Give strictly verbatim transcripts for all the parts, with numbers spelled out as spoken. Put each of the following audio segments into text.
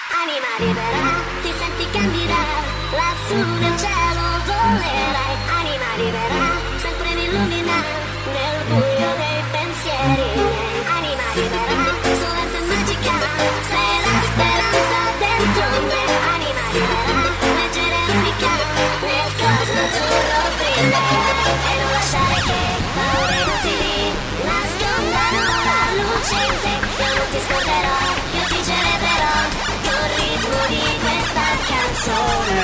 Anima libera, ti senti candida, lassù nel cielo volerai. Anima libera, sempre mi illumina nel buio dei pensieri. Anima libera, solente e magica, sei la speranza dentro me. Anima libera, leggera e unica, nel cosmo azzurro brillerai. E non lasciare che paure inutili nascondano la luce in te. Io non ti scorderò, io ti celebrerò col ritmo di questa canzone.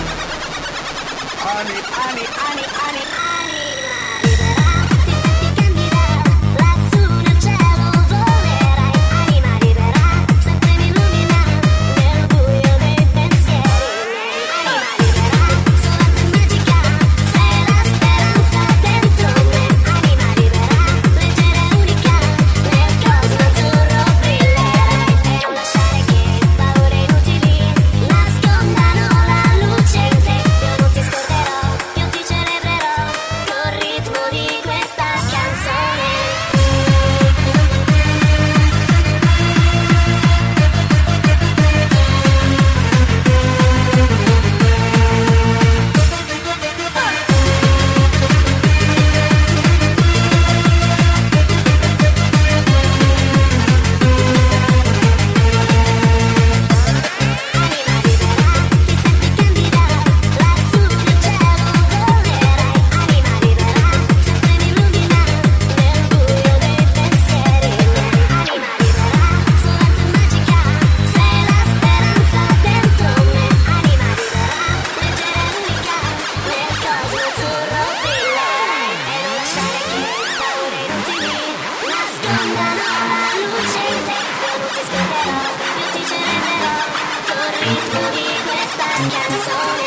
Ani, ani, ani, ani, Anima libera, ti senti candida, lassù nel cielo volerai. Anima libera, sempre mi illumina nel buio dei pensieri miei. Anima libera, solamente e magica, sei la speranza dentro me. Anima libera, leggera e unica, nel cosmo azzurro brillerai. E non lasciare che paure inutili nascondano la luce in te. Io non ti scorderò, io ti celebrerò col ritmo di questa canzone. Anima libera, ti senti candida, lassù nel cielo volerai. Anima libera, sempre mi illumina nel buio dei pensieri miei. Anima libera, solamente e magica, sei la speranza dentro me. Anima libera, leggera e unica, nel cosmo azzurro brillerai. E non lasciare che paure inutili nascondano la luce in te. Io non ti scorderò, io ti celebrerò col ritmo di questa canzone.